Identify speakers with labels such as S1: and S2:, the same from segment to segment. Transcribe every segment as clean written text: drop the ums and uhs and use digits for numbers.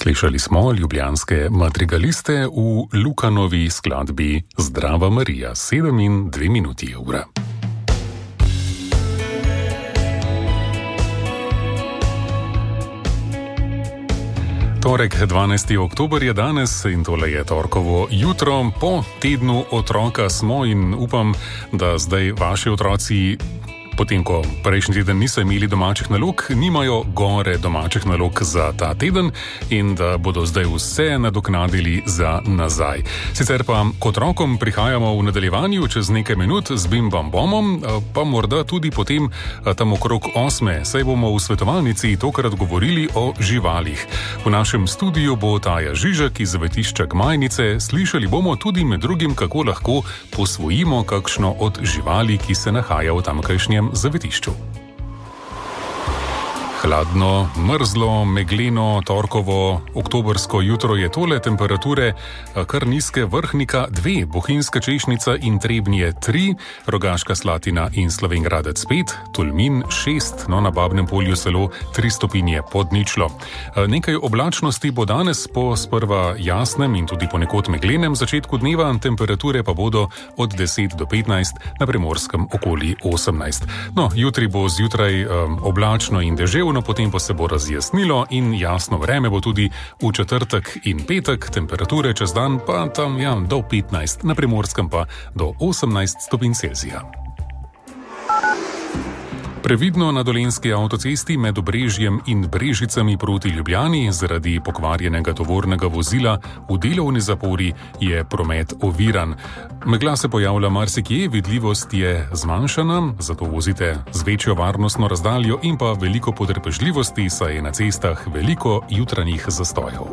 S1: Slišali smo ljubljanske madrigaliste v Lukanovi skladbi Zdrava Marija, 7:02 ura. Torek, 12. oktober je danes in tole je torkovo jutro. Po tednu otroka smo in upam, da zdaj vaši otroci, potem ko prejšnji teden niso imeli domačih nalog, nimajo gore domačih nalog za ta teden in da bodo zdaj vse nadoknadili za nazaj. Sicer pa k otrokom prihajamo v nadaljevanju čez nekaj minut z Bim Bam Bomom, pa morda tudi potem tam okrog 8. Saj bomo v svetovalnici tokrat govorili o živalih. V našem studiu bo Taja Žižek iz zavetišča Gmajnice. Slišali bomo tudi med drugim, kako lahko posvojimo kakšno od živali, ki se nahaja v tamkajšnjem zavetišču. Hladno, mrzlo, megleno, torkovo, oktobrsko jutro je tole, temperature kar nizke, Vrhnika 2, Bohinjska Češnica in Trebnje 3, Rogaška Slatina in Slovenj Gradec 5, Tolmin 6, no na Babnem Polju celo 3 stopinje pod ničlo. Nekaj oblačnosti bo danes po sprva jasnem in tudi ponekod meglenem začetku dneva, temperature pa bodo od 10 do 15, na Primorskem okoli 18. No, jutri bo zjutraj oblačno in deževno, potem pa se bo razjasnilo in jasno vreme bo tudi v četrtek in petek, temperature čez dan pa tam do 15, na Primorskem pa do 18 stopinj Celzija. Previdno na Dolenjski avtocesti med Obrežjem in Brežicami proti Ljubljani zaradi pokvarjenega tovornega vozila v delovni zapori je promet oviran. Megla se pojavlja marsikje, vidljivost je zmanjšana, zato vozite z večjo varnostno razdaljo in pa veliko potrpežljivosti, saj je na cestah veliko jutranjih zastojev.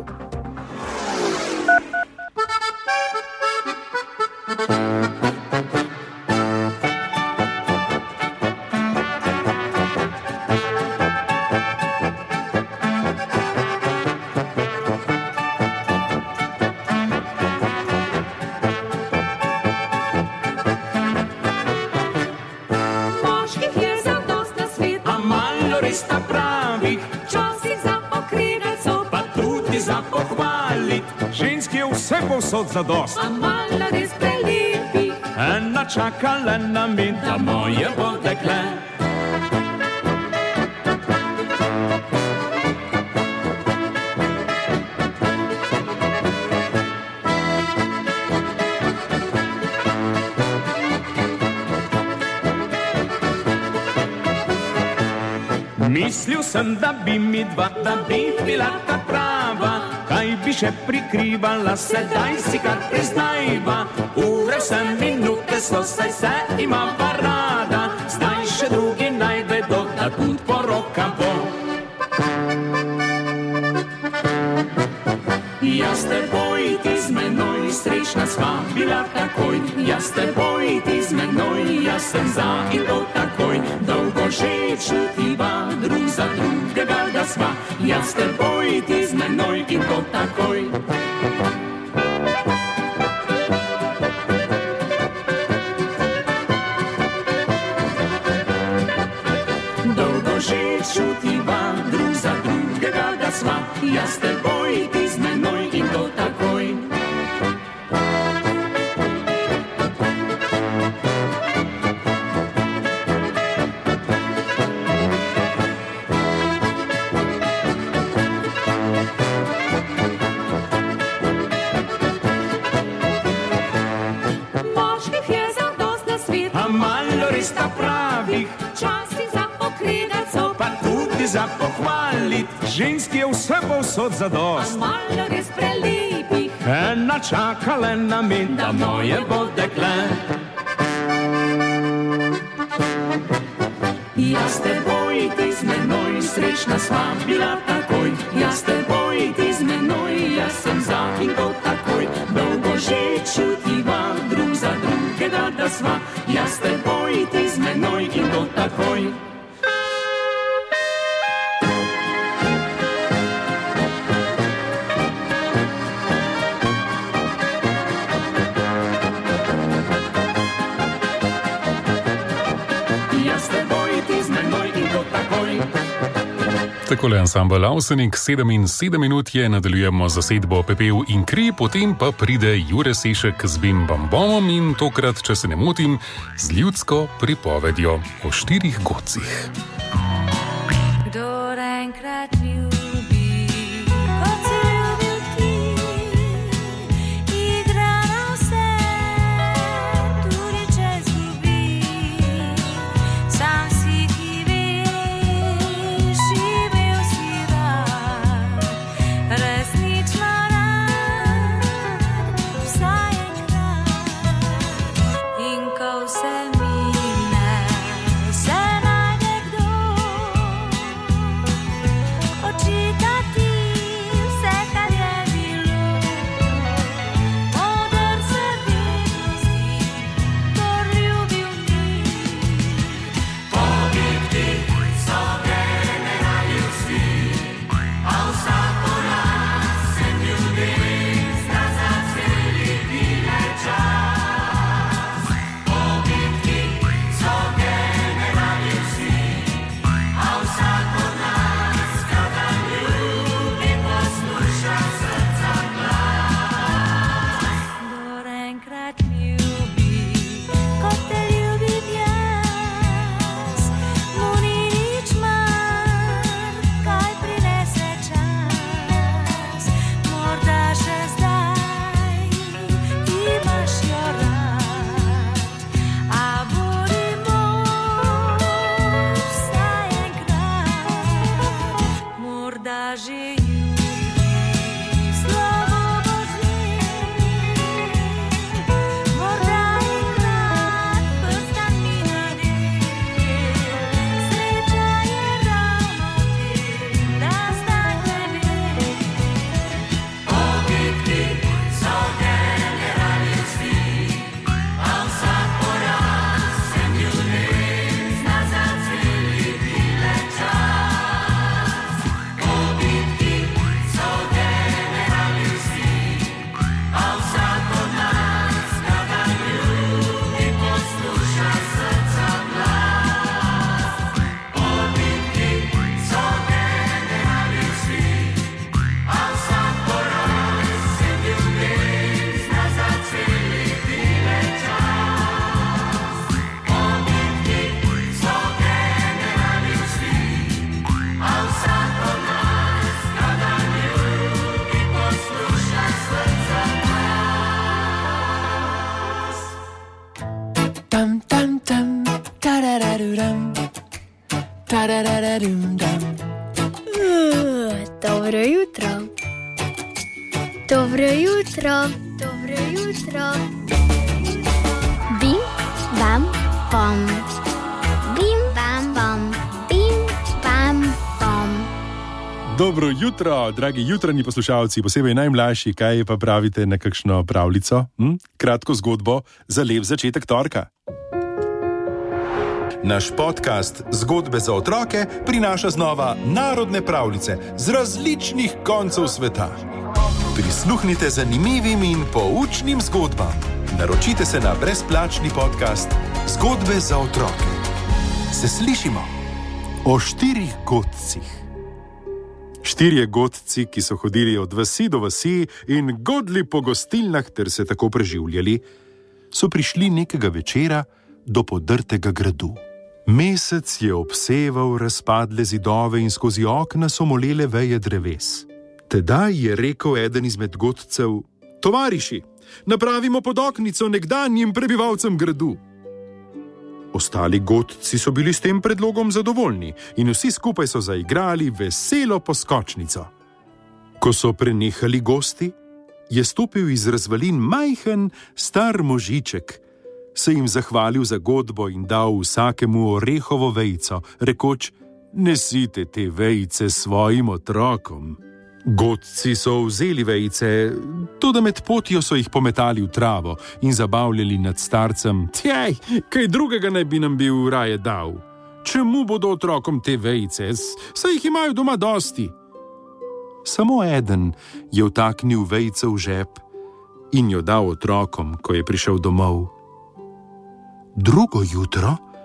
S2: Povsod zadost.
S3: A malo res prelepi.
S2: Ena čakala na me, da moje bo dekle. Mislil sem, da bi mi dva, da bi bila ta prava. Kaj bi še prikrivala, sedaj si kar priznajva. Ure vse minute so, saj se imava rada. Zdaj še drugi naj vedo, da tudi poroka bo. Jaz te boj, ti z menoj, srečna sva bila takoj. Jaz te boj, ti z menoj, jaz sem za in to takoj. Dolgo že čutiva, drug za drugega da sva. Jaz te boj, ti z menoj in to takoj. Dolgo že čutiva, drug za drugega da sva. Jaz te boj, ti z menoj in to takoj. Za pohvalit, žensk je vse povsod zadost.
S3: A malo res prelepih.
S2: Ena čakala na me, da moje bo dekle.
S3: Jaz te boj, ti z menoj, srečna sva bila takoj. Jaz te boj, ti z menoj, jaz sem za in to takoj. Dolgo že čutiva, drug za drugega da sva. Jaz te boj, ti z menoj in to takoj.
S1: Takole ansambel Avsenik, 7 minut je, nadaljujemo zasedbo Pepel in kri, potem pa pride Jure Sešek z Bim Bam Bomom in tokrat, če se ne motim, z ljudsko pripovedjo o 4 godcih.
S4: Kdor enkrat ljubi, kot si ljubil ti, igra na vse, tudi če zgubi. Sam si, ki veš, imel si rad, resnično rad, vsaj enkrat. In ko vse mine, se najde kdo, očita ti vse, kar je bilo. Moder se vedno zdi, kdor ljubil ni. Pobiti so generali vsi, a vsako nas se ljudem zna zaceli bile čas. Pobiti so generali vsi, a vsako nas, kadar ljubi, posluša srca glas. Kdor enkrat ljubi, kot te ljubim jaz, mu ni nič manj, kaj prinese čas. Morda še zdaj imaš jo rad, a bodimo vsaj enkrat. Morda že jutri slovo bo zvenel, morda enkrat prstan mi nadel. Sreča je ravno v tem, da zdaj te vem. Pobiti so generali vsi, a vsak poraz se ljudem zna zaceli bile čas. Pobiti so generali vsi, a vsak od nas, kadar ljubi, posluša srca glas. Pobiti so generali vsi, a vsak poraz se ljudem zna zaceli bile čas. Pobiti so generali vsi, a vsak od nas, kadar ljubi, posluša srca glas.
S5: Tam tam tam, tarararuram, tarararum dam.
S6: Dobro jutro. Dobro jutro. Dobro jutro. Bim, bam, bom. Bim, bam, bom. Bim, bam, bom.
S7: Dobro jutro, dragi jutranji poslušalci, posebej najmlajši, kaj pa pravite na kakšno pravljico? Kratko zgodbo za lep začetek torka. Naš podcast Zgodbe za otroke prinaša znova narodne pravljice z različnih koncev sveta. Prisluhnite zanimivim in poučnim zgodbam. Naročite se na brezplačni podcast Zgodbe za otroke. Se slišimo o 4 godcih. 4 godci, ki so hodili od vasi do vasi in godli po gostilnah ter se tako preživljali, so prišli nekega večera do podrtega gradu. Mesec je obseval razpadle zidove in skozi okna so molele veje dreves. Tedaj je rekel eden izmed godcev: "Tovariši, napravimo podoknico nekdanjim prebivalcem gradu." Ostali godci so bili s tem predlogom zadovoljni in vsi skupaj so zaigrali veselo poskočnico. Ko so prenehali gosti, je stopil iz razvalin majhen star možiček, se jim zahvalil za godbo in dal vsakemu orehovo vejico, rekoč: "Nesite te vejice svojim otrokom." Godci so vzeli vejice, toda med potjo so jih pometali v travo in zabavljali nad starcem: "Tjej, kaj drugega ne bi nam bil raje dal? Čemu bodo otrokom te vejice, saj jih imajo doma dosti?" Samo eden je vtaknil vejico v žep in jo dal otrokom, ko je prišel domov. Drugo jutro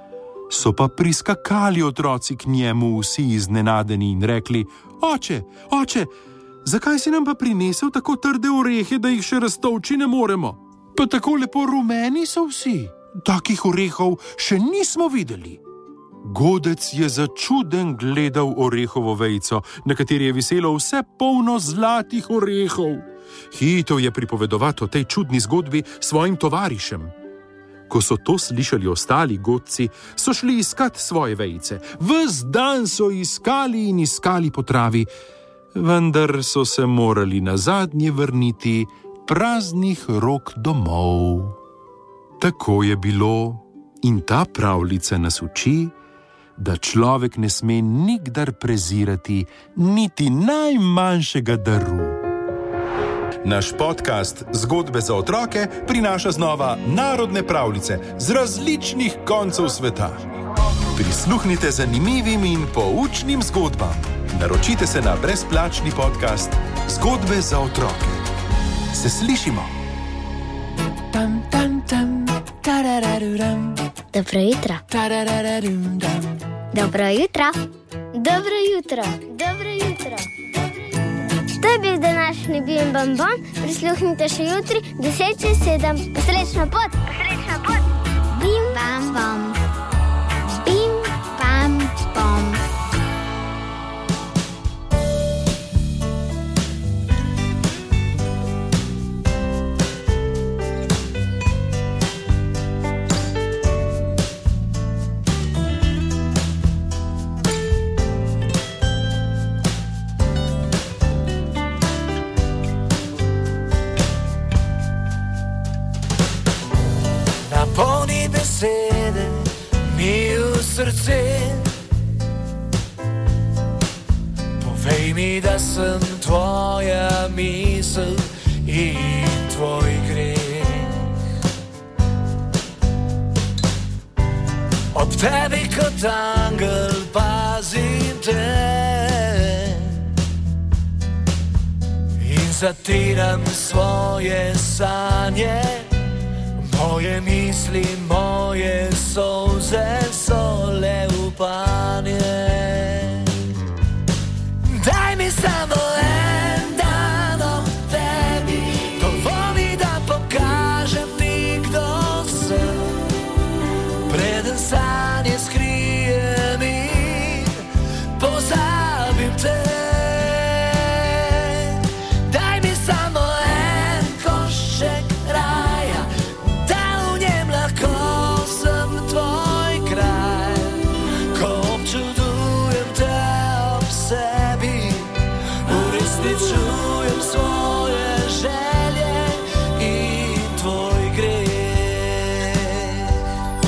S7: So pa priskakali otroci k njemu, vsi iznenadeni, in rekli: Oče, oče, zakaj si nam pa prinesel tako trde orehe, da jih še raztolči ne moremo? Pa tako lepo rumeni so vsi. Takih orehov še nismo videli. Godec je začuden gledal orehovo vejico, na kateri je viselo vse polno zlatih orehov. Hitel je pripovedovati o tej čudni zgodbi svojim tovarišem. Ko so to slišali ostali godci, so šli iskat svoje vejice. Ves dan so iskali in iskali po travi, vendar so se morali nazadnje vrniti praznih rok domov. Tako je bilo in ta pravljica nas uči, da človek ne sme nikdar prezirati niti najmanjšega daru. Naš podcast Zgodbe za otroke prinaša znova narodne pravljice z različnih koncev sveta. Prisluhnite zanimivim in poučnim zgodbam. Naročite se na brezplačni podcast Zgodbe za otroke. Se slišimo!
S5: Tam, tam, tam, tarararuram.
S6: Dobro jutro.
S5: Tarararum, dam.
S6: Dobro jutro. Dobro jutro. Dobro jutro. To je bil današnji Bim Bam Bom. Prisluhnite še jutri 10:07. Srečno pot. Srečno pot. Bim Bam Bom. Bim Bam Bom.
S5: Napolni besede mi v srce, povej mi, da sem tvoja misel in tvoj greh. Ob tebi kot angel pazim te in zatiram svoje sanje. Moje misli, moje solze so le upanje. Daj mi samo en dan ob tebi, dovolj, da pokažem ti, kdo sem. Preden sanje skrijem in pozabim te. Daj mi samo en košček raja, čujem svoje želje in tvoj greh.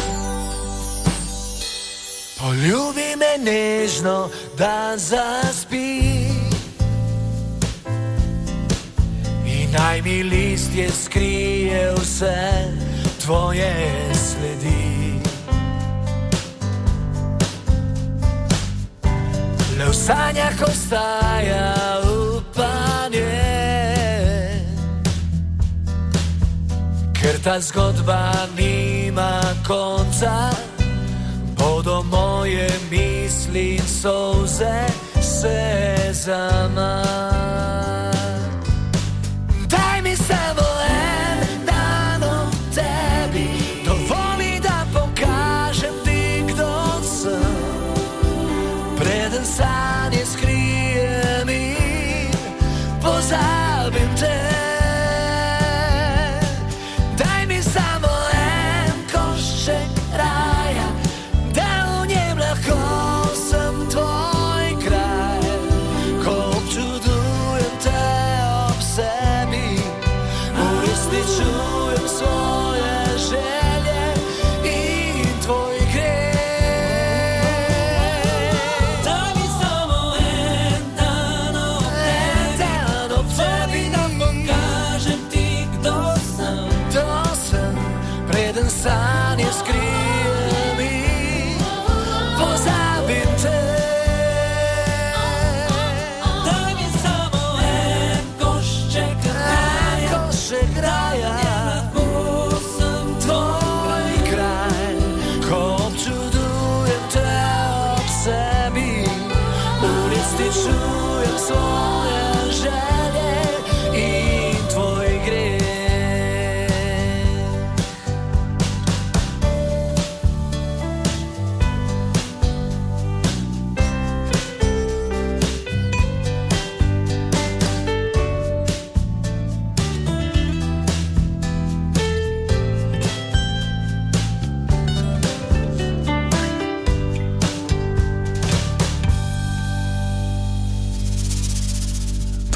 S5: Poljubi me nežno, da zaspi in naj mi listje skrije vse tvoje sledi. Le v sanjah ostaja upanje, ker ta zgodba nima konca, bodo moje misli in solze se zaman. Daj mi samo en dan ob tebi, dovolj, da pokažem ti, kdo sem. Preden sanje skrijem in pozabim te. Daj mi samo en košček raja, da v njem lahko sem tvoj kraj. Ko občudujem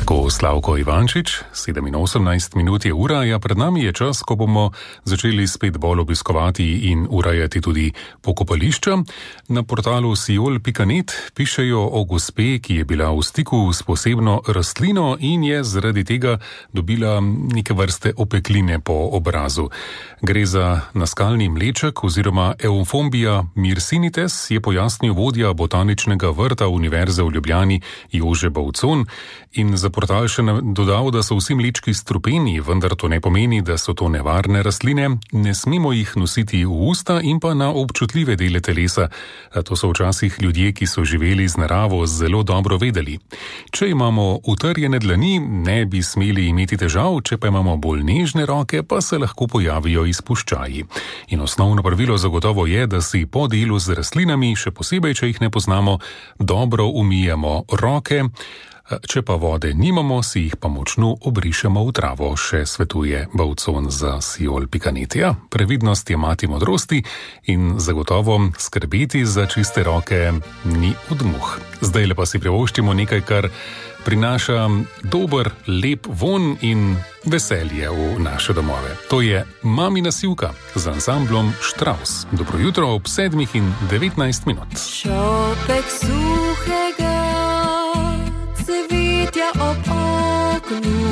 S1: Tako Slavko Ivančič, 7:18 je ura, ja pred nami je čas, ko bomo začeli spet bolj obiskovati in urejati tudi pokopališča. Na portalu siol.net pišejo o gospe, ki je bila v stiku s posebno rastlino in je zaradi tega dobila neke vrste opekline po obrazu. Gre za naskalni mleček oziroma Eufombia myrsinites, je pojasnil vodja botaničnega vrta Univerze v Ljubljani Jože Bovcon. In za portal še dodal, da so vsi mlečki strupeni, vendar to ne pomeni, da so to nevarne rastline. Ne smemo jih nositi v usta in pa na občutljive dele telesa. To so včasih ljudje, ki so živeli z naravo, zelo dobro vedeli. Če imamo utrjene dlani, ne bi smeli imeti težav, če pa imamo bolj nežne roke, pa se lahko pojavijo izpuščaji. In osnovno pravilo zagotovo je, da si po delu z rastlinami, še posebej, če jih ne poznamo, dobro umijemo roke. Če pa vode nimamo, si jih pa močno obrišemo v travo, še svetuje Bovcon za siol.net. Ja, previdnost je mati modrosti in zagotovo skrbeti za čiste roke ni odmuh. Zdaj pa si privoščimo nekaj, kar prinaša dober, lep von in veselje v naše domove. To je Mamina sivka z ansamblom Štraus. Dobro jutro ob 7:19.
S4: Šopek suhega cvetja ob oknu,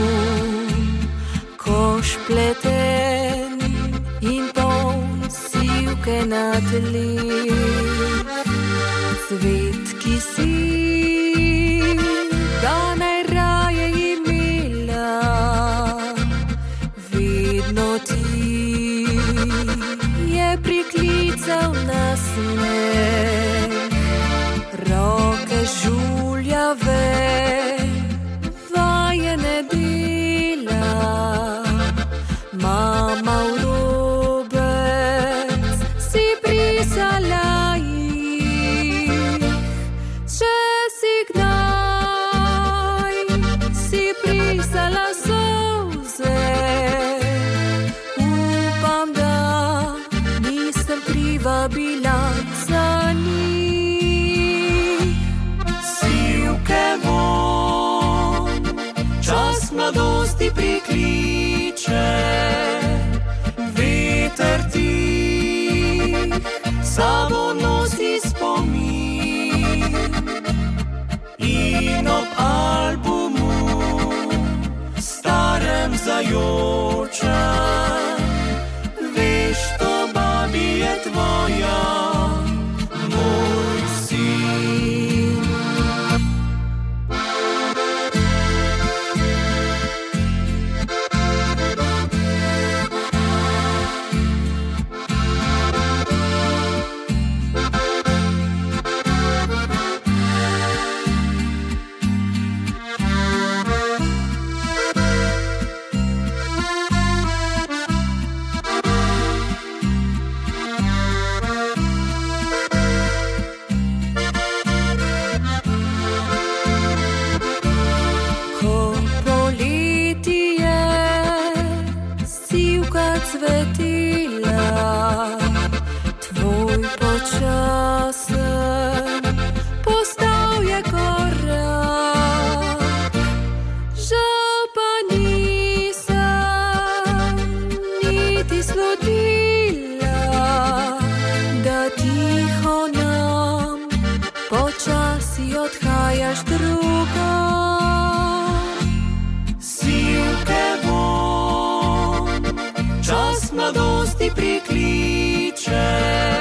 S4: koš pleten in poln sivke na tleh. Cvet, ki si ga najraje imela, vedno ti je priklical na smeh. Roke žuljave, vajene dela, mama v robec si brisala jih. Če si kdaj si brisala solze, upam, da nisem kriva bila za njih. Čas mladosti prikliče, veter tih sabo nosi spomin. In ob albumu starem zajočem, veš, to babi je tvoja, moj sin. Cvetila, tvoj počasen postal je korak. Žal pa nisem niti slutila, da tiho nam počasi odhajaš drugam. Sivke čas mladosti prikliče,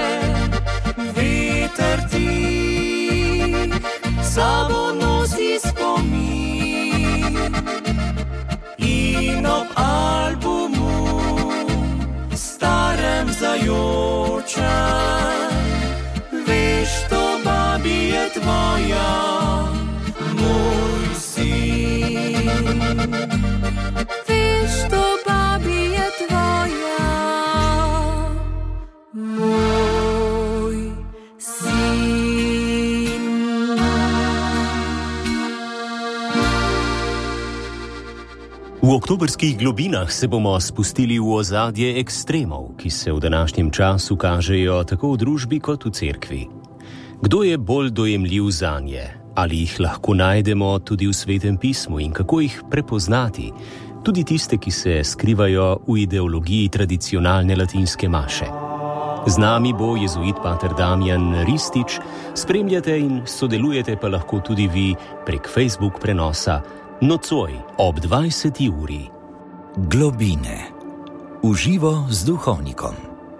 S4: veter tih sabo nosi spomin. In ob albumu starem zajočem, veš, to babi je tvoja, moj sin. Veš, to babi je tvoja, moj sin.
S8: V oktobrskih globinah se bomo spustili v ozadje ekstremov, ki se v današnjem času kažejo tako v družbi kot v cerkvi. Kdo je bolj dojemljiv zanje? Ali jih lahko najdemo tudi v Svetem pismu in kako jih prepoznati, tudi tiste, ki se skrivajo v ideologiji tradicionalne latinske maše. Z nami bo jezuit pater Damjan Ristič, spremljate in sodelujete pa lahko tudi vi prek Facebook prenosa nocoj ob 20. uri.
S9: Globine. Uživo z duhovnikom.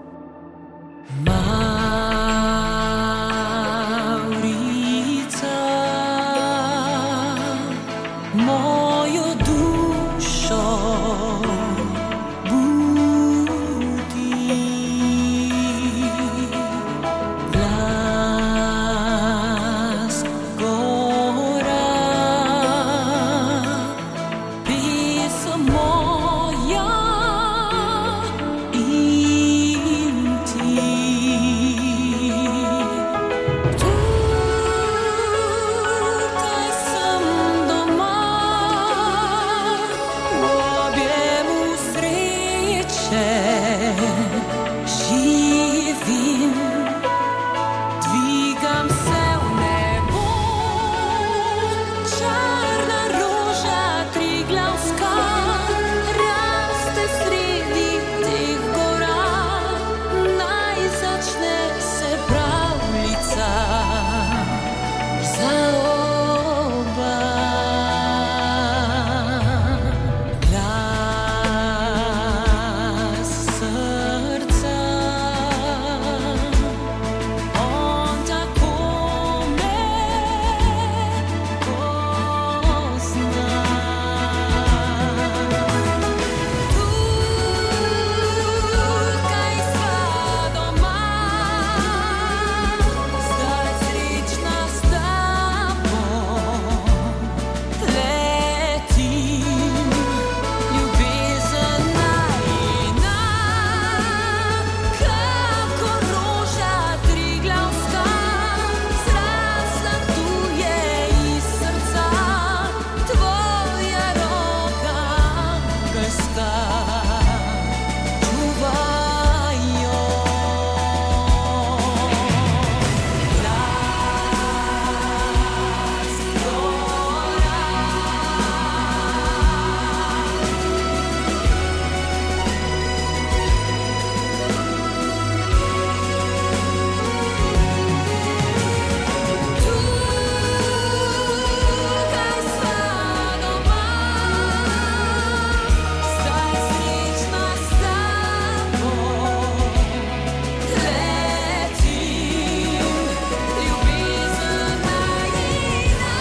S3: Mojo dušo budi, glas gora, pesem moja in ti. Tukaj sem doma, v objemu sreče živim, dvigam se v nebo, črna roža triglavska raste sredi teh gora, naj začne se pravljica za oba. Glas srca, on tako me pozna. Tukaj sva doma, zdaj srečna s tabo, letim, ljubezen najina, kako roža triglavska, zrasla tu je iz srca, tvoja roka angelska čuvaj jo. Glas gora, tukaj sva doma, zdaj srečna s tabo, letim, ljubezen najina,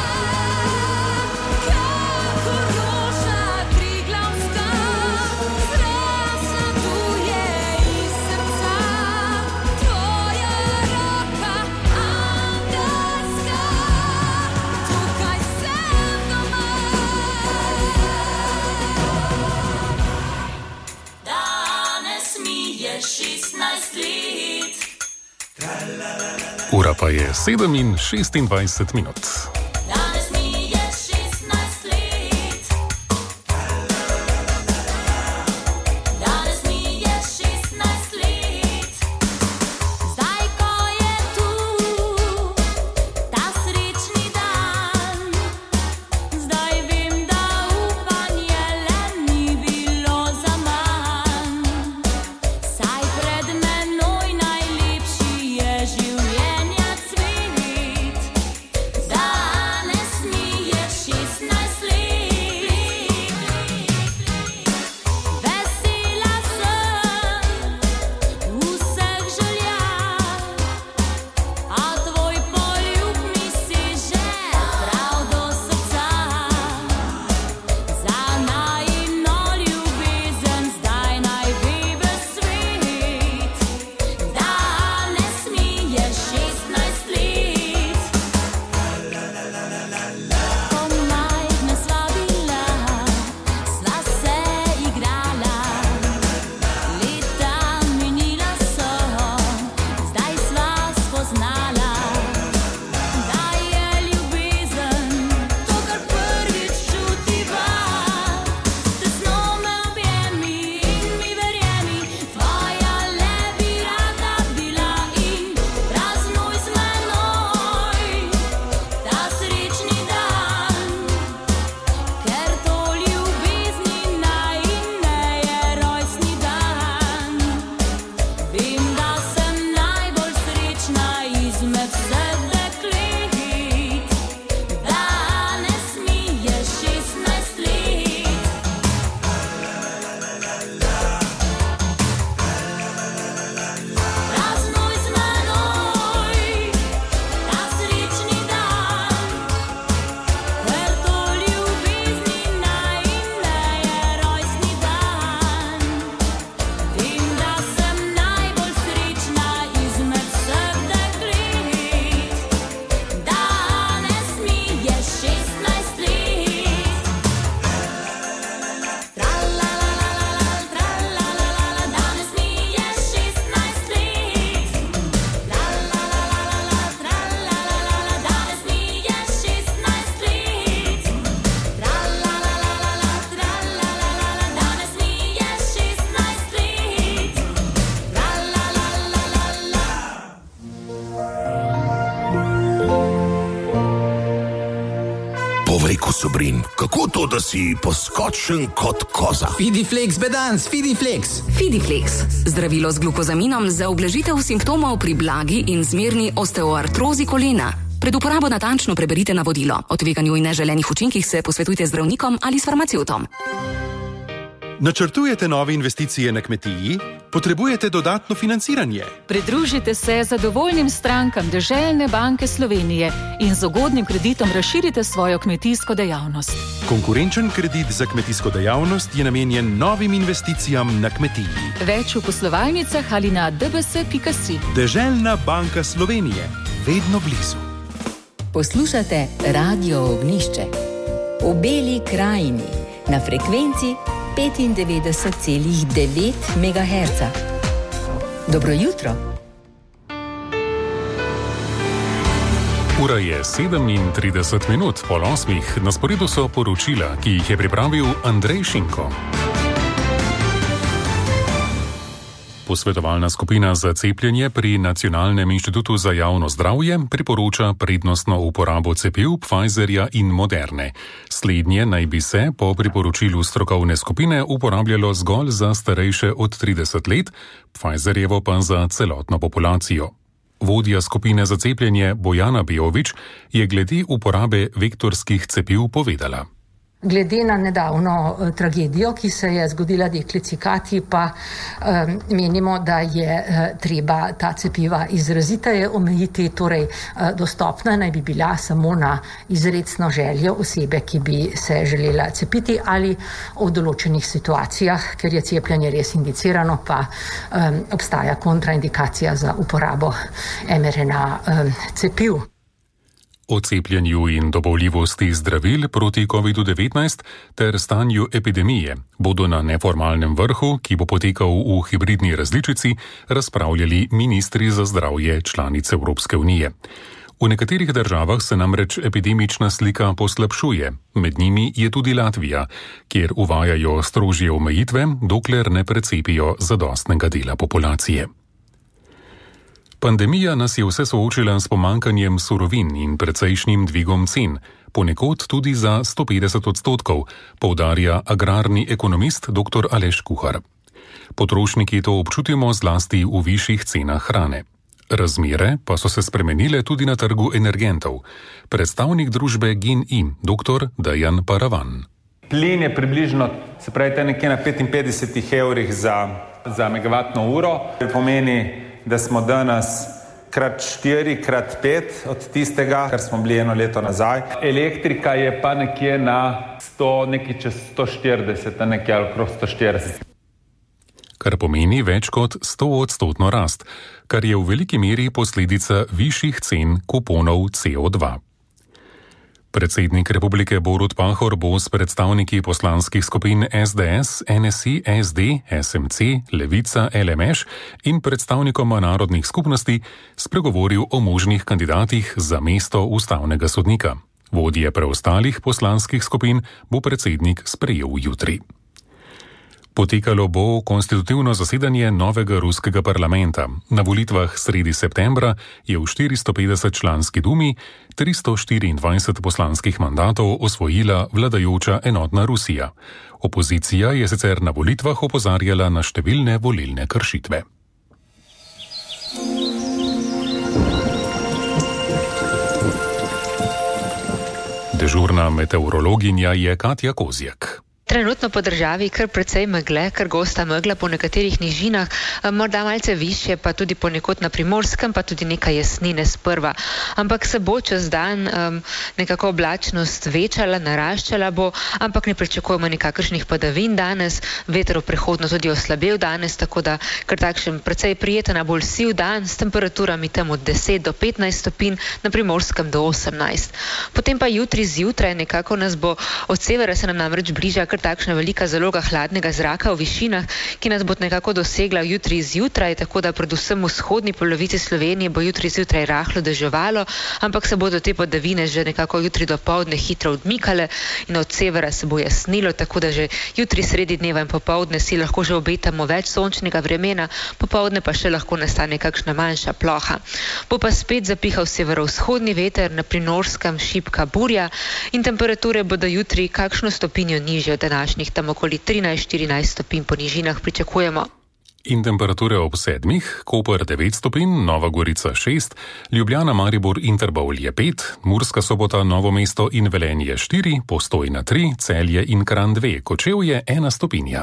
S3: kako roža triglavska, zrasla tu je iz srca, tvoja roka angelska, tukaj sem doma. Danes mi je 16 let.
S1: Ura pa je 7:26 minut.
S3: Danes mi je 16 let. Danes mi je 16 let. Zdaj, ko je tu ta srečni dan, zdaj vem, da upanje le ni bilo zaman. Saj pred menoj najlepši je življenja cvet. Zdaj
S10: Dobrin, kako to, da si poskočen kot koza?
S11: Fidiflex, bedans, Fidiflex.
S12: Fidiflex, zdravilo z glukozaminom za ublažitev simptomov pri blagi in zmerni osteoartrozi kolena. Pred uporabo natančno preberite navodilo. O tveganju in neželenih učinkih se posvetujte z zdravnikom ali s farmacevtom.
S7: Načrtujete nove investicije na kmetiji? Potrebujete dodatno financiranje?
S13: Pridružite se zadovoljnim strankam Deželne banke Slovenije in z ugodnim kreditom razširite svojo kmetijsko dejavnost.
S7: Konkurenčen kredit za kmetijsko dejavnost je namenjen novim investicijam na kmetiji.
S13: Več v poslovalnicah ali na dbs.si.
S7: Deželna banka Slovenije, vedno blizu.
S14: Poslušate Radio Ognjišče. V Beli krajini na frekvenci 95,9 MHz. Dobro jutro.
S1: Ura je 37:37, pol 8. Na sporedu so poročila, ki jih je pripravil Andrej Šinko. Posvetovalna skupina za cepljenje pri Nacionalnem inštitutu za javno zdravje priporoča prednostno uporabo cepiv Pfizerja in Moderne. Slednje naj bi se po priporočilu strokovne skupine uporabljalo zgolj za starejše od 30 let, Pfizerjevo pa za celotno populacijo. Vodja skupine za cepljenje Bojana Bejović je glede uporabe vektorskih cepiv povedala.
S15: Glede na nedavno tragedijo, ki se je zgodila deklici Kati, pa menimo, da je treba ta cepiva izraziteje omejiti, torej dostopna naj bi bila samo na izrecno željo osebe, ki bi se želela cepiti ali v določenih situacijah, ker je cepljenje res indicirano, pa obstaja kontraindikacija za uporabo mRNA cepiv.
S1: O cepljenju in dobavljivosti zdravil proti COVID-19 ter stanju epidemije bodo na neformalnem vrhu, ki bo potekal v hibridni različici, razpravljali ministri za zdravje članic Evropske unije. V nekaterih državah se namreč epidemična slika poslabšuje, med njimi je tudi Latvija, kjer uvajajo strožje omejitve, dokler ne precepijo zadostnega dela populacije. Pandemija nas je vse soočila s pomankanjem surovin in precejšnjim dvigom cen, ponekod tudi za 150%, poudarja agrarni ekonomist dr. Aleš Kuhar. Potrošniki to občutimo zlasti v višjih cenah hrane. Razmere pa so se spremenile tudi na trgu energentov. Predstavnik družbe GEN-I, dr. Dejan Paravan.
S16: Plin je približno, se pravi, nekje na 55 evrih za megavatno uro. To pomeni, da smo danes krat 4, krat 5 od tistega, kar smo bili eno leto nazaj. Elektrika je pa nekje na 100, nekaj čez 140, nekje ali okrog 140.
S1: Kar pomeni več kot 100% rast, kar je v veliki meri posledica višjih cen kuponov CO2. Predsednik republike Borut Pahor bo s predstavniki poslanskih skupin SDS, NSI, SD, SMC, Levica, LMŠ in predstavnikoma narodnih skupnosti spregovoril o možnih kandidatih za mesto ustavnega sodnika. Vodje preostalih poslanskih skupin bo predsednik sprejel jutri. Potekalo bo konstitutivno zasedanje novega ruskega parlamenta. Na volitvah sredi septembra je v 450-članski dumi 324 poslanskih mandatov osvojila vladajoča Enotna Rusija. Opozicija je sicer na volitvah opozarjala na številne volilne kršitve. Dežurna meteorologinja je Katja Kozjak.
S17: Trenutno po državi kar precej megle, kar gosta megla po nekaterih nižinah, morda malce višje, pa tudi ponekod na Primorskem, pa tudi nekaj jesnine sprva. Ampak se bo čez dan nekako oblačnost večala, naraščala bo, ampak ne pričakujemo nikakršnih padavin danes, veter v prehodno tudi oslabel danes, tako da kar takšen precej prijeten, a bolj siv dan s temperaturami tam od 10 do 15 stopinj, na Primorskem do 18. Potem pa jutri zjutraj nekako nas bo od severa se nam namreč bliža kar kar takšna velika zaloga hladnega zraka v višinah, ki nas bo nekako dosegla jutri zjutraj, tako da predvsem v vzhodni polovici Slovenije bo jutri zjutraj rahlo deževalo, ampak se bodo te padavine že nekako jutri dopoldne hitro odmikale in od severa se bo jasnilo, tako da že jutri sredi dneva in popoldne si lahko že obetamo več sončnega vremena, popoldne pa še lahko nastane kakšna manjša ploha. Bo pa spet zapihal severovzhodni veter, na Primorskem šibka burja in temperature bodo jutri kakšno stopinjo nižje od današnjih, tam okoli 13-14 stopinj po nižinah pričakujemo.
S1: In temperature ob 7, Koper 9 stopinj, Nova Gorica 6, Ljubljana, Maribor in Trbovlje je 5, Murska Sobota, Novo mesto in Velenje 4, Postojna 3, Celje in Kranj 2, Kočevje 1 stopinja.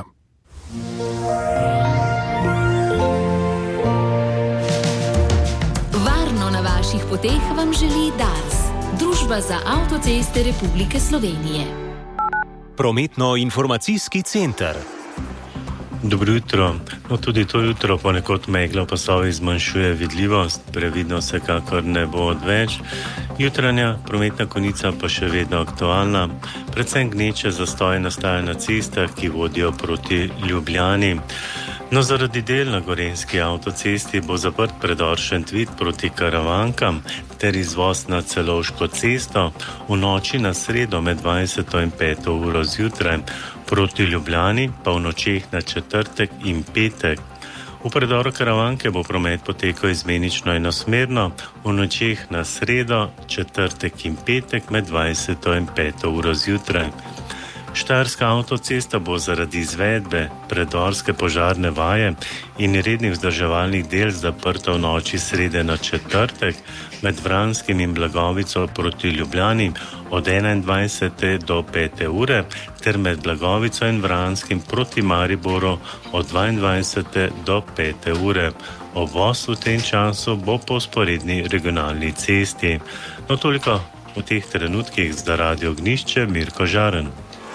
S18: Varno na vaših poteh vam želi Dars, Družba za avtoceste Republike Slovenije.
S8: Prometno-informacijski center.
S19: Dobro jutro. No, tudi to jutro ponekod megla v pasovih zmanjšuje vidljivost, previdnost vsekakor ne bo odveč. Jutranja prometna konica pa še vedno aktualna, predvsem gneče zastoje nastaja na cestah, ki vodijo proti Ljubljani. No, zaradi del na Gorenjski avtocesti bo zaprt predor Šentvid proti Karavankam ter izvoz na Celovško cesto v noči na sredo med 20. in 5. uro zjutraj, proti Ljubljani pa v nočeh na četrtek in petek. V predoru Karavanke bo promet potekal izmenično enosmerno, v nočeh na sredo, četrtek in petek med 20. in 5. uro zjutraj. Štajerska avtocesta bo zaradi izvedbe predorske požarne vaje in rednih vzdrževalnih del zaprta v noči srede na četrtek med Vranskim in Blagovico proti Ljubljani od 21. do 5. ure ter med Blagovico in Vranskim proti Mariboru od 22. do 5. ure. Obvoz v tem času bo po sporedni regionalni cesti. No, toliko v teh trenutkih za Radio Ognjišče, Mirko Žaren.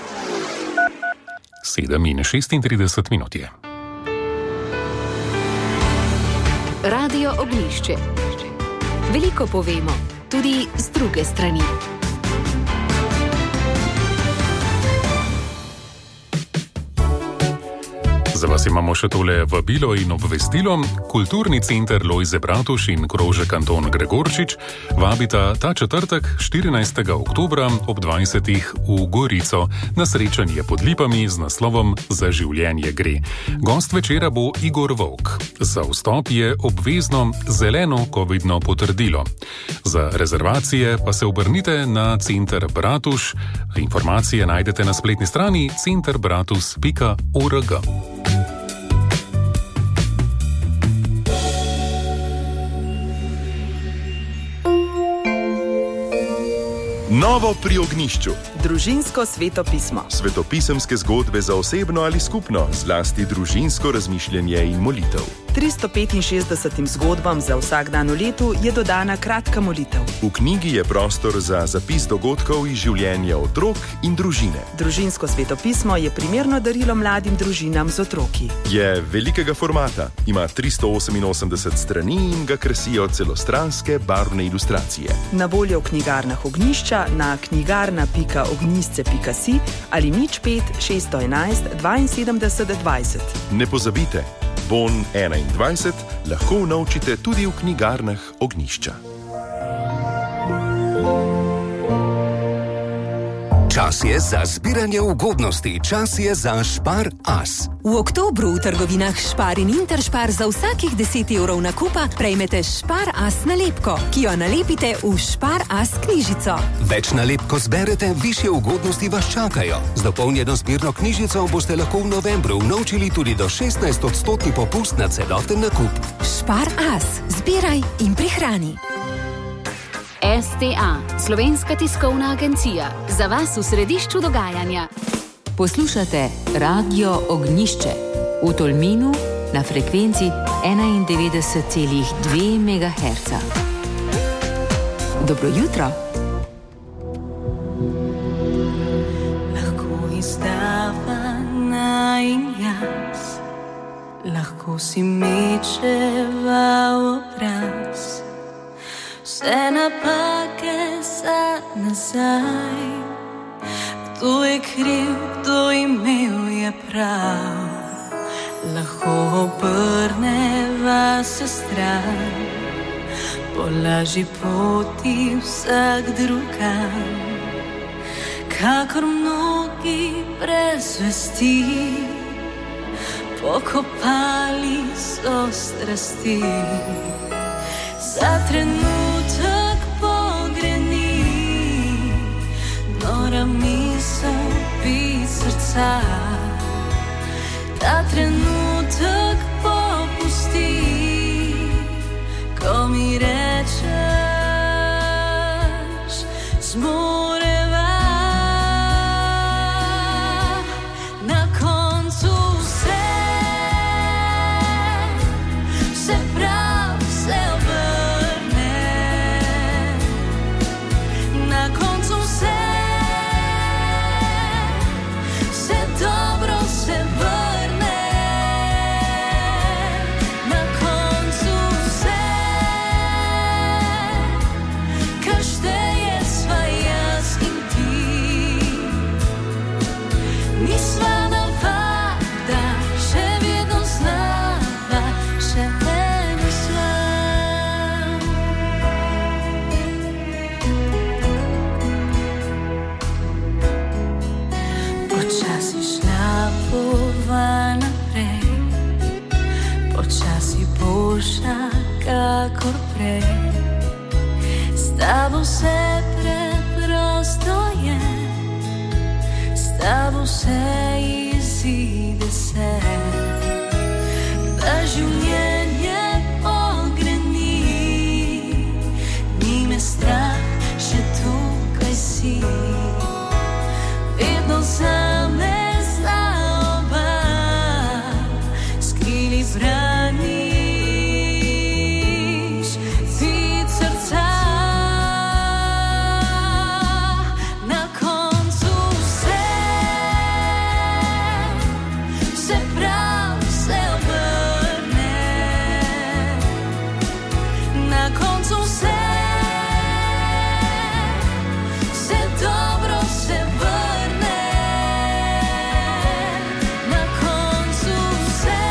S1: 7:36 je.
S18: Radio Ognjišče. Veliko povemo, tudi z druge strani.
S1: Za vas imamo še tole vabilo in obvestilo. Kulturni center Lojze Bratuš in krožek Anton Gregorčič vabita ta četrtek 14. oktobra ob 20. v Gorico na srečanje pod lipami z naslovom Za življenje gre. Gost večera bo Igor Volk. Za vstop je obvezno zeleno covidno potrdilo. Za rezervacije pa se obrnite na center Bratuš. Informacije najdete na spletni strani centerbratus.org.
S7: Novo pri Ognjišču.
S20: Družinsko svetopismo.
S7: Svetopisemske zgodbe za osebno ali skupno, zlasti družinsko razmišljanje in molitev.
S20: 365 zgodbam za vsak dan v letu je dodana kratka molitev.
S7: V knjigi je prostor za zapis dogodkov iz življenja otrok in družine.
S20: Družinsko svetopismo je primerno darilo mladim družinam z otroki.
S7: Je velikega formata, ima 388 strani in ga krasijo celostranske barvne ilustracije.
S20: Na voljo v knjigarnah Ognjišča na knjigarna.ognjisce.si ali 05 611 72 20.
S7: Ne pozabite, Bon 21 lahko unovčite tudi v knjigarnah Ognjišča.
S10: Čas je za zbiranje ugodnosti, čas je za Spar As.
S21: V oktobru v trgovinah Spar in Interspar za vsakih 10 evrov nakupa prejmete Spar As nalepko, ki jo nalepite v Spar As knjižico.
S10: Več nalepko zberete, višje ugodnosti vas čakajo. Z dopolnjeno zbirno knjižico boste lahko v novembru unovčili tudi do 16% popust na celoten nakup.
S21: Spar As, zbiraj in prihrani.
S18: STA, Slovenska tiskovna agencija, za vas v središču dogajanja.
S14: Poslušate Radio Ognjišče v Tolminu na frekvenci 91,2 MHz. Dobro jutro.
S3: Lahko izdavana in jaz, lahko si mečeva obraz. Vse napake za nazaj, v
S4: Kdo je kriv, kdo imel je prav, lahko obrneva se stran, po lažji poti vsak drugam, kakor mnogi brez vesti, pokopali so strasti. Za trenutek pogreni, nora misel bit srca. Ta trenutek popusti, ko mi rečeš, zmoreva. Na koncu vse prav se obrne. Na koncu vse dobro se vrne. Na koncu vse, kar šteje, sva jaz in ti. Nisva navada, še vedno znava, še eno sva. Počasi šla bova naprej, počasi boljša kakor prej. S tabo vse preprosto je, s tabo vse izide se. Da življenje pogreni, ni me strah, še tukaj si. Vedno zame sta oba, skrili braniš zid srca. Na koncu vse prav se obrne. Na koncu vse dobro se vrne. Na koncu vse,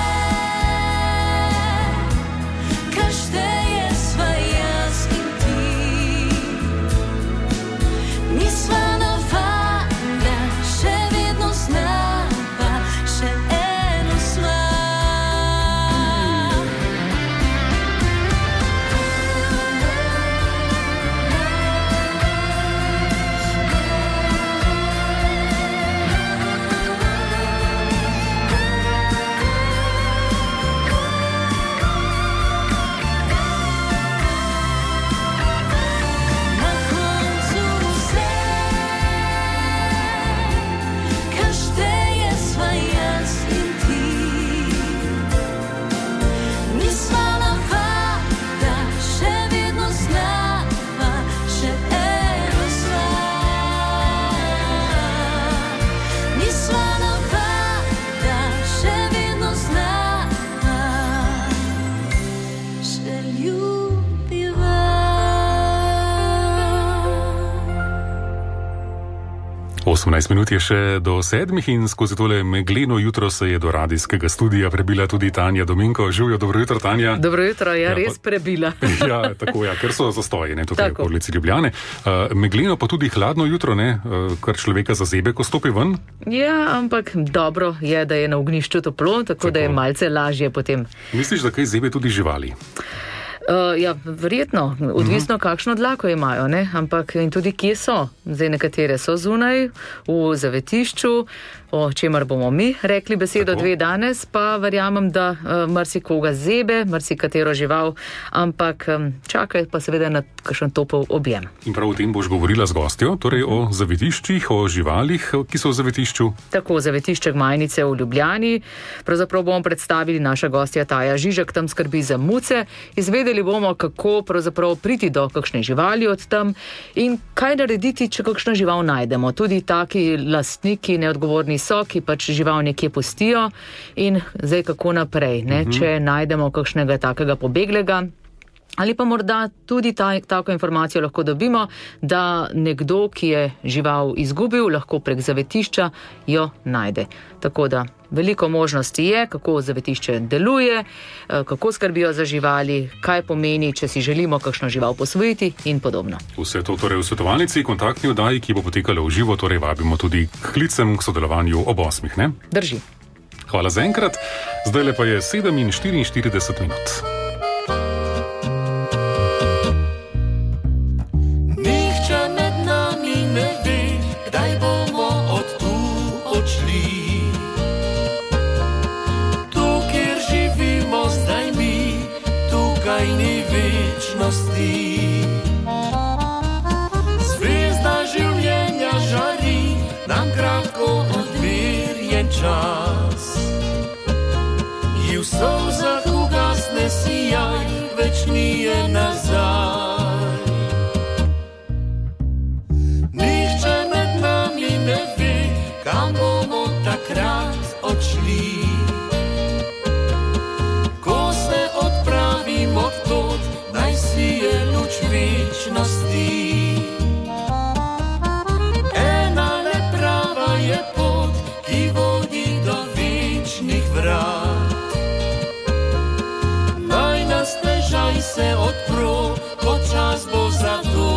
S4: kar šteje, sva jaz in ti. Nisva navada, še vedno znava, še eno sva. Na koncu vse, kar šteje, sva jaz in ti. Nisva navada, še vedno znava, še eno sva. Nisva navada, še vedno znava, še ljubiva.
S1: 18 minut je še do 7 in skozi tole megleno jutro se je do radijskega studija prebila tudi Tanja Dominko. Živijo, dobro jutro, Tanja.
S2: Dobro jutro, res prebila.
S1: Ja, tako ja, ker so zastoji, ne, tukaj v ulici Ljubljane. Megleno pa tudi hladno jutro, ne, kar človeka zazebe, ko stopi ven.
S2: Ja, ampak dobro je, da je na ognjišču toplo, tako da je malce lažje potem.
S1: Misliš, da kaj zebe tudi živali?
S2: Ja, verjetno, odvisno kakšno dlako imajo, ne? Ampak in tudi kje so. Zdaj nekatere so zunaj, v zavetišču, o čemer bomo mi rekli besedo dve danes, pa verjamem, da marsikoga zebe, marsikatero žival, ampak čakaj pa seveda na kakšen topel objem.
S1: In prav o tem boš govorila z gostjo, torej o zavetiščih, o živalih, ki so v zavetišču.
S2: Tako, zavetišče Gmajnice v Ljubljani. Pravzaprav bomo predstavili naša gostja Taja Žižek, tam skrbi za muce. Izvedeli bomo, kako pravzaprav priti do kakšne živali od tam in kaj narediti, če kakšno žival najdemo. Tudi taki lastniki neodgovorni so, ki pač žival nekje pustijo in zdaj kako naprej, ne? Če najdemo kakšnega takega pobeglega, Ali pa morda tudi tako informacijo lahko dobimo, da nekdo, ki je žival izgubil, lahko prek zavetišča jo najde. Tako da veliko možnosti je, kako zavetišče deluje, kako skrbijo za živali, kaj pomeni, če si želimo kakšno žival posvojiti in podobno.
S1: Vse to torej v svetovalnici, kontaktni oddaji, ki bo potekala v živo, torej vabimo tudi k klicem k sodelovanju ob 8, ne?
S2: Drži.
S1: Hvala za enkrat, zdajle pa je 7:44 minut.
S3: Zvezda življenja žari, nam kratko odmerjen čas. I v solzah ugasne sijaj, več nije nazaj. Nihče med nami ne ve, kam bomo takrat odšli. Ko se odpravimo tod, naj sije luč večnosti. Ena le prava je pot, ki vodi do večnih vrat. Naj nas težaj se odpro, ko čas bo za to.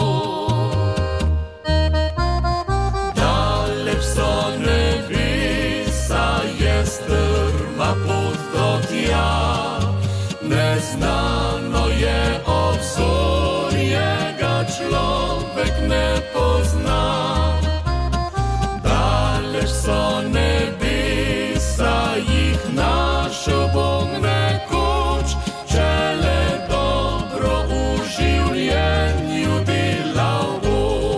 S3: Daleč so nebesa, je strma pot do tja. Neznano je obzorje, ga človek ne pozna. Daleč so nebesa, jih našel Bog nekoč, če le dobro v življenju delal bo.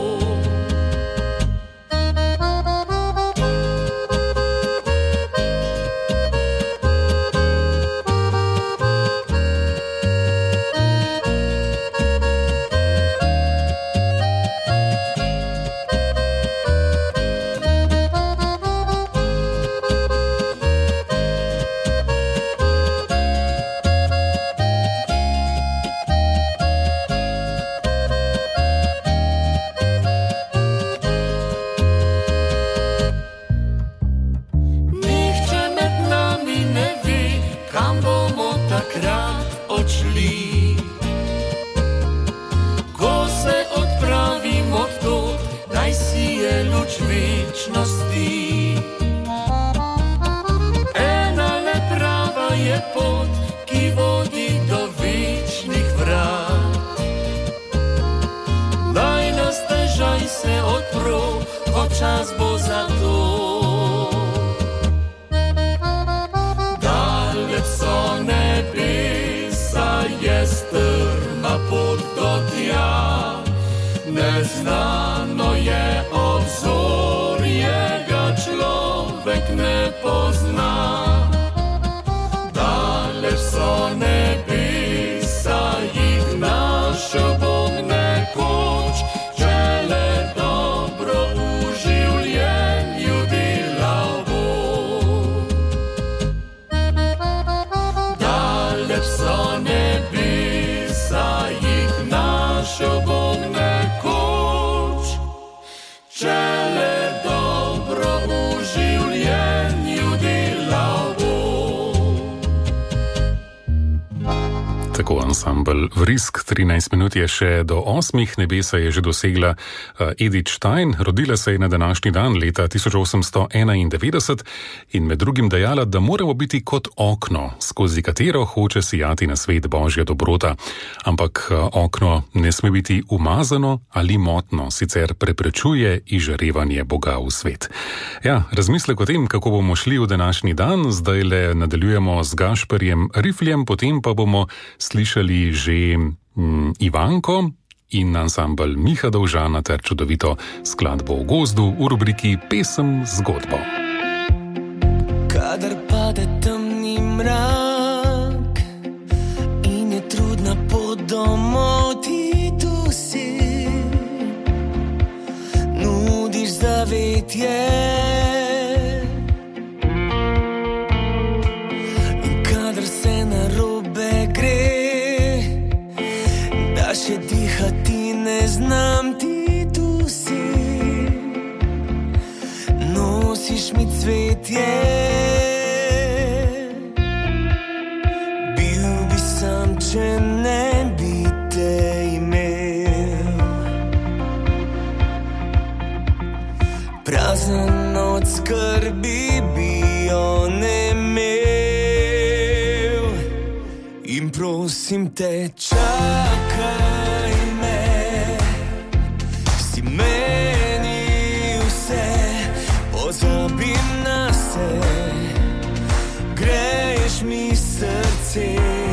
S3: Čas bo za to. Daleč so nebesa, je strma pot do tja. Neznano je obzorje, ga človek ne pozna. Daleč so nebesa, jih našel Bog nekoč, če le dobro življenju delal bo. Daleč so nebesa, jih našel Bog nekoč, če le dobro v življenju delal bo.
S1: Tako ansambel Vrisk, 13 minut je še do 8, nebesa je že dosegla Edith Stein, rodila se je na današnji dan leta 1891 in med drugim dejala, da moramo biti kot okno, skozi katero hoče sijati na svet Božja dobrota. Ampak okno ne sme biti umazano ali motno, sicer preprečuje izžarevanje Boga v svet. Ja, razmislek o tem, kako bomo šli v današnji dan, zdajle nadaljujemo z Gašperjem Rifljem, potem pa bomo slišali že Ivanko in ansambel Miha Dovžana ter čudovito skladbo v gozdu v rubriki Pesem zgodbo.
S5: Kadar pade temni mrak in je trudna pot domov, ti tu si, nudiš zavetje. In kadar se narobe gre, znam ti tu si, nosiš mi cvetje. Bil bi sam, če ne bi te imel. Prazen od skrbi bi jo ne imel. In prosim te, čakaj me, si meni vse, pozabim na se, greješ mi srce.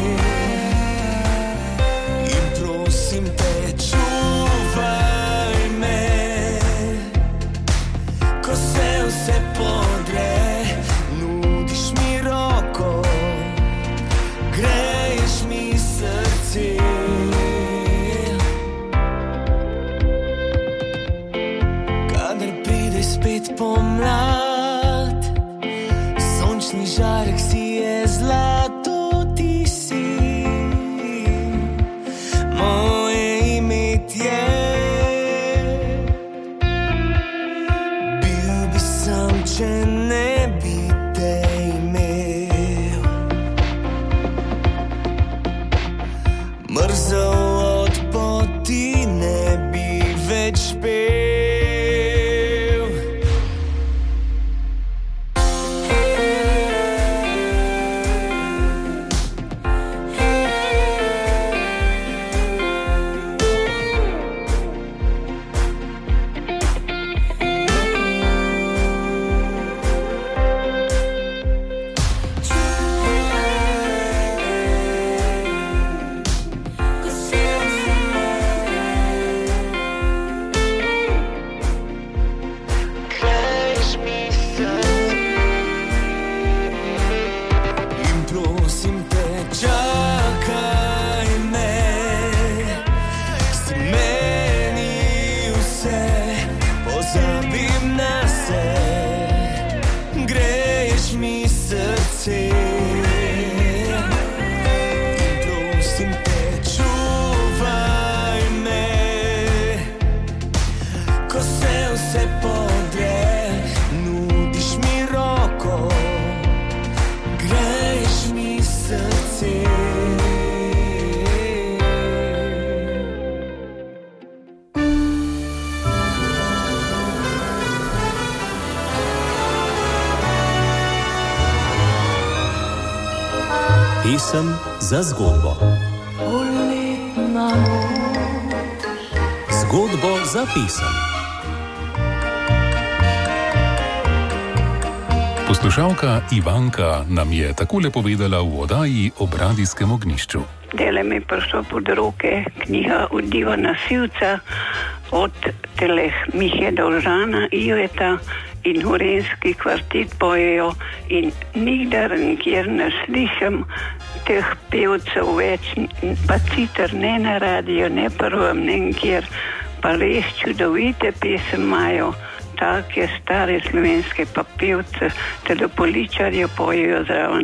S5: In prosim te, čuvaj me, ko se vse podre, nudiš mi roko, greješ mi srce. Kadar pride spet pomlad, sončni žarek si je zlato, ti si moje imetje. Bil bi sam, če ne bi te imel. Mrzel od poti ne bi več pel. Greješ mi srce. In prosim te, čakaj me, si meni vse, pozabim na se, greješ mi srce. In prosim te, čuvaj me, ko se vse podre, nudiš mi roko, greješ mi srce.
S8: Pesem za zgodbo.
S5: Poletna noč.
S8: Zgodbo za pesem.
S1: Poslušalka Ivanka nam je takole povedala v oddaji ob radijskem ognjišču.
S6: Dele mi je prišlo pod roke knjiga od Ivana Sivca, od teleh Mihe Dovžana, Iveta in Hurenski kvartet pojejo in nikdar nikjer ne slišim teh pevcev več, pa sicer ne na radio, ne prvem, ne nikjer, pa res čudovite pesem imajo, take stare slovenske pa pevce, telepoličarje pojejo zraven.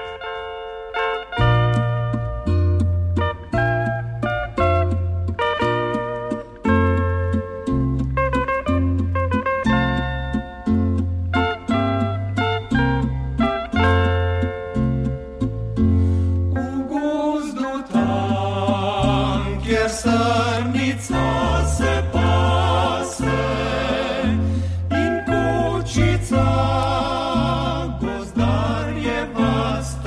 S5: Srnica se pase in kočica gozdarjeva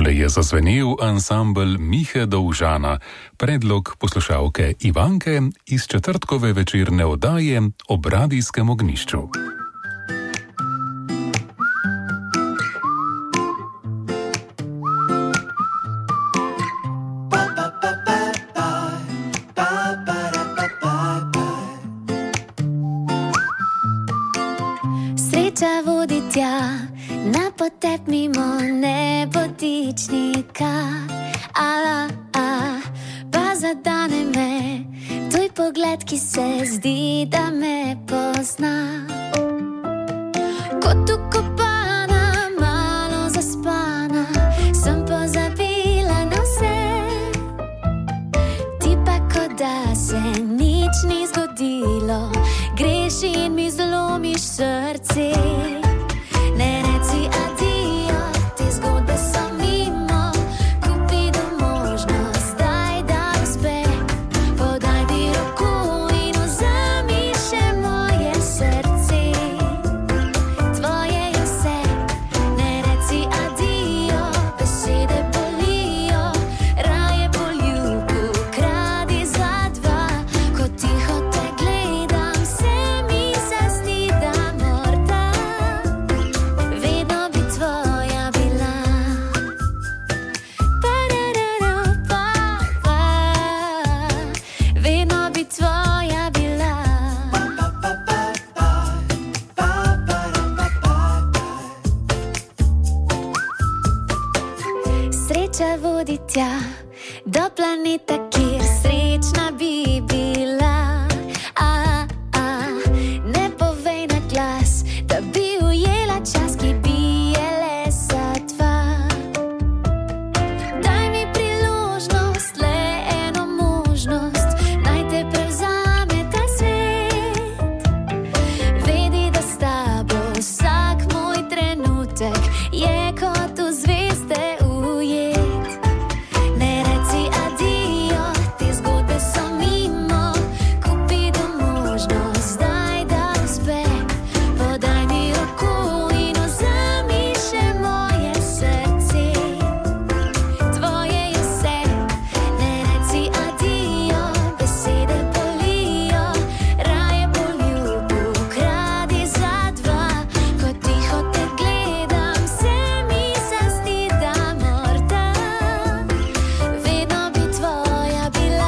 S1: Tole je zazvenel ansambel Mihe Dovžana, predlog poslušalke Ivanke iz četrtkove večerne oddaje Ob radijskem ognjišču.
S9: Sreča vodi tja, na potep mimo nebotičnika. Pa zadane me tvoj pogled, ki se zdi, da me pozna. Kot ukopana, malo zaspana, sem pozabila na vse. Ti pa kot da se nič ni zgodilo, greš in mi zlomiš srce. Ne reci adijo, te zgodbe so mimo, kupi do možnost, daj da uspe. Podaj mi roko in vzemi še moje srce. Tvoje je vse, ne reci adijo, besede bolijo, raje poljubu, kradi za dva. Ko tiho te gledam, se mi zazdi, da morda vedno bi tvoja bila. Vedno bi tvoja bila. Sreča vodi tja, do planeta, kjer srečna bi bila. Ne povej na glas, da bi ujela čas, ki bije le za dva. Daj mi priložnost, le eno možnost, naj te prevzame ta svet. Vedi, da s tabo vsak moj trenutek je kot v zvezde ujet. Ne reci adijo, te zgodbe so mimo, kupi do možnost, daj da uspe. Podaj mi roko in vzemi še moje srce. Tvoje je vse, ne reci adijo, besede bolijo, raje poljubu, kradi za dva. Ko tiho te gledam, se mi zazdi, da morda vedno bi tvoja bila.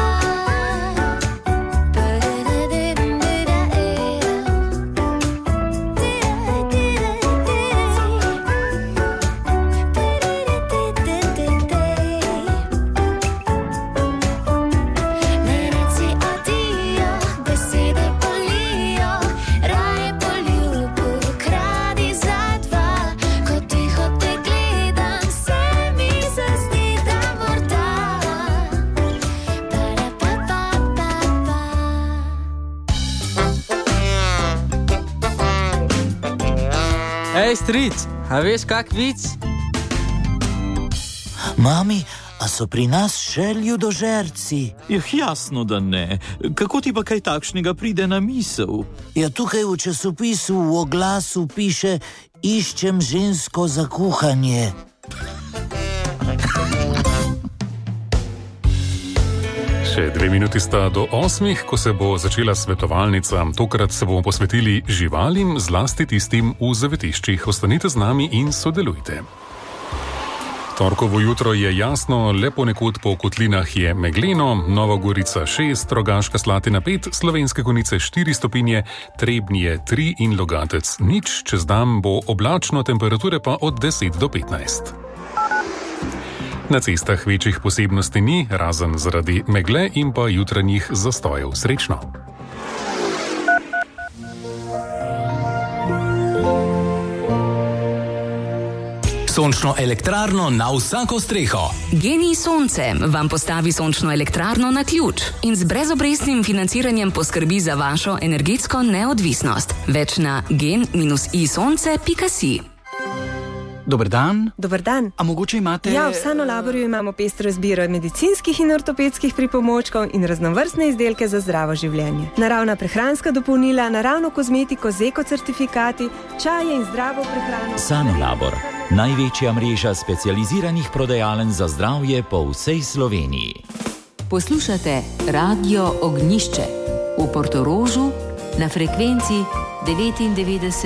S9: Ne reci adijo, besede bolijo, raje poljubu, kradi za dva. Ko tiho te gledam, se mi zazdi, da morda
S22: Ej, stric, a veš kak vic?
S23: Mami, a so pri nas še ljudožerci?
S24: Jasno, da ne. Kako ti pa kaj takšnega pride na misel?
S23: Ja, tukaj v časopisu v oglasu piše: iščem žensko za kuhanje.
S1: Še 2 minuti sta do 8, ko se bo začela svetovalnica. Tokrat se bomo posvetili živalim, zlasti tistim v zavetiščih. Ostanite z nami in sodelujte. Torkovo jutro je jasno, le ponekod po kotlinah je megleno, Nova Gorica 6, Rogaška Slatina 5, Slovenske Konjice 4 stopinje, Trebnje 3 in Logatec 0. Čez dan bo oblačno, temperature pa od 10 do 15. Na cestah večjih posebnosti ni, razen zaradi megle in pa jutranjih zastojev. Srečno!
S11: Sončno elektrarno na vsako streho.
S12: GEN-I Sonce vam postavi sončno elektrarno na ključ in z brezobrestnim financiranjem poskrbi za vašo energetsko neodvisnost. Več na gen-isonce.si.
S13: Dober dan.
S15: Dober dan.
S13: A mogoče imate...
S15: Ja, v Sanolaborju imamo pestro izbiro medicinskih in ortopedskih pripomočkov in raznovrstne izdelke za zdravo življenje. Naravna prehranska dopolnila, naravno kozmetiko z ekocertifikati, čaje in zdravo prehrano.
S16: Sanolabor, največja mreža specializiranih prodajaln za zdravje po vsej Sloveniji.
S14: Poslušate Radio Ognjišče v Portorožu na frekvenci 99.